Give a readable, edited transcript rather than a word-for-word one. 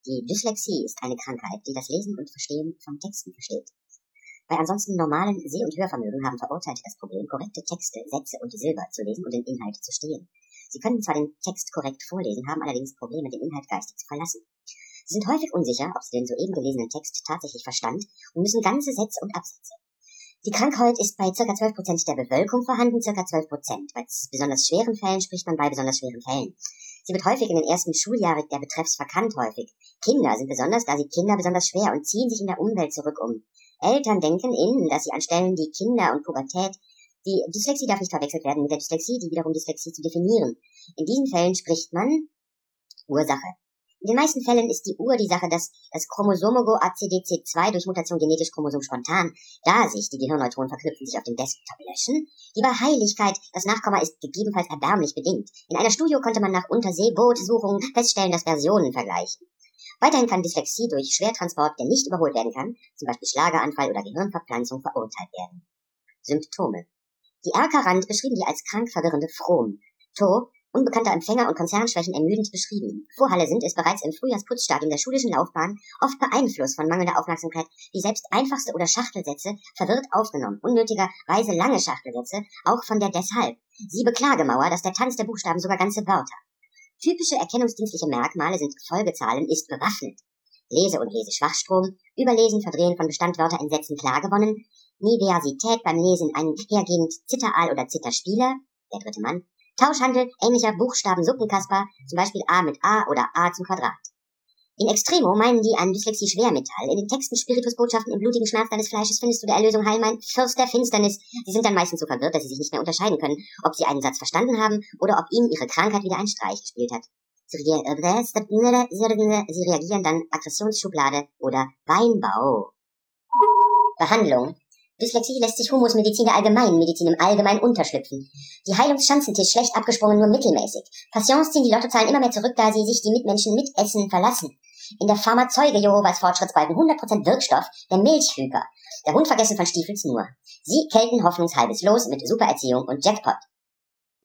Die Dyslexie ist eine Krankheit, die das Lesen und Verstehen von Texten versteht. Bei ansonsten normalen Seh- und Hörvermögen haben Verurteilte das Problem, korrekte Texte, Sätze und Silber zu lesen und den Inhalt zu stehen. Sie können zwar den Text korrekt vorlesen, haben allerdings Probleme, den Inhalt geistig zu verlassen. Sie sind häufig unsicher, ob sie den soeben gelesenen Text tatsächlich verstand und müssen ganze Sätze und Absätze. Die Krankheit ist bei ca. 12% der Bevölkerung vorhanden, ca. 12%. Bei besonders schweren Fällen spricht man bei besonders schweren Fällen. Sie wird häufig in den ersten Schuljahren der Betreffs verkannt häufig. Kinder sind besonders, da sie Kinder besonders schwer und ziehen sich in der Umwelt zurück um. Eltern denken dass sie anstellen die Kinder und Pubertät. Die Dyslexie darf nicht verwechselt werden mit der Dyslexie, die wiederum Dyslexie zu definieren. In diesen Fällen spricht man Ursache. In den meisten Fällen ist die Ursache das Chromosomogo ACDC2 durch Mutation genetisch chromosom spontan, da sich die Gehirnneutronen verknüpfen, sich auf dem Desktop löschen. Die Wahrscheinlichkeit, das Nachkomma ist gegebenenfalls erbärmlich bedingt. In einer Studie konnte man nach Unterseebootsuchungen feststellen, dass Versionen vergleichen. Weiterhin kann Dyslexie durch Schwertransport, der nicht überholt werden kann, zum Beispiel Schlaganfall oder Gehirnverpflanzung, verurteilt werden. Symptome. Die Erker-Rand beschrieben die als krank verwirrende Frohm. To, unbekannter Empfänger und Konzernschwächen ermüdend beschrieben. Vorhalle sind es bereits im Frühjahrsputzstadium der schulischen Laufbahn, oft beeinflusst von mangelnder Aufmerksamkeit, die selbst einfachste oder Schachtelsätze verwirrt aufgenommen, unnötigerweise lange Schachtelsätze, auch von der Deshalb. Siehe Klagemauer, dass der Tanz der Buchstaben sogar ganze Wörter. Typische erkennungsdienstliche Merkmale sind Folgezahlen, ist bewaffnet. Lese- und Leseschwachstrom, Überlesen, Verdrehen von Bestandwörter in Sätzen klar gewonnen, Niversität beim Lesen einhergehend Zitteraal oder Zitterspieler, der dritte Mann, Tauschhandel ähnlicher Buchstaben Suppenkasper, zum Beispiel A mit A oder A zum Quadrat. In Extremo meinen die an Dyslexie Schwermetall. In den Texten Spiritusbotschaften im blutigen Schmerz deines Fleisches findest du der Erlösung heil, mein Fürst der Finsternis. Sie sind dann meistens so verwirrt, dass sie sich nicht mehr unterscheiden können, ob sie einen Satz verstanden haben oder ob ihnen ihre Krankheit wieder einen Streich gespielt hat. Sie reagieren dann Aggressionsschublade oder Weinbau. Behandlung. Dyslexie lässt sich Humusmedizin der Allgemeinmedizin im Allgemeinen unterschlüpfen. Die Heilungsschanzentisch schlecht abgesprungen, nur mittelmäßig. Patients ziehen die Lottozahlen immer mehr zurück, da sie sich die Mitmenschen mit Essen verlassen. In der Pharmazeuge Jehovas Fortschrittsbalken 100% Wirkstoff, der Milchhüker. Der Hund vergessen von Stiefels nur. Sie kelten hoffnungshalbes Los mit Supererziehung und Jackpot.